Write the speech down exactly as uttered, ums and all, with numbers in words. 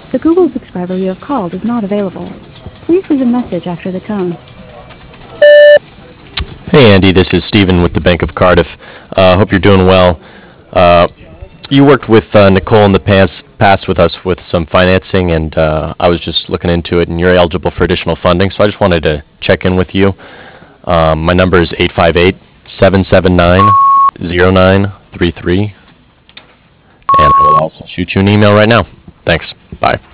The Google subscriber you have called is not available. Please leave a message after the tone. Hey Andy, this is Stephen with the Bank of Cardiff. Uh, hope you're doing well. Uh, you worked with uh, Nicole in the past, past with us with some financing, and uh, I was just looking into it, and you're eligible for additional funding, so I just wanted to check in with you. Um, my number is eight five eight, seven seven nine, zero nine three three, and I will also shoot you an email right now. Thanks. Bye.